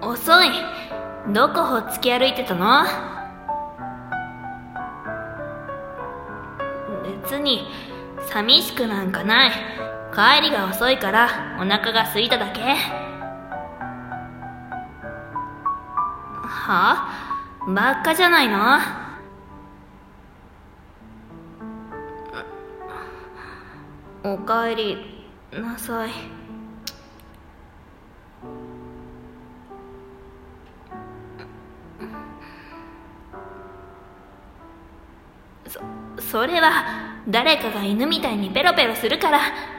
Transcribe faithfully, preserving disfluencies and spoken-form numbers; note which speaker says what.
Speaker 1: 遅い。どこほっつき歩いてたの？別に寂しくなんかない。帰りが遅いからお腹が空いただけ。はあ？ばっかじゃないの？おかえりなさい。そ、それは誰かが犬みたいにペロペロするから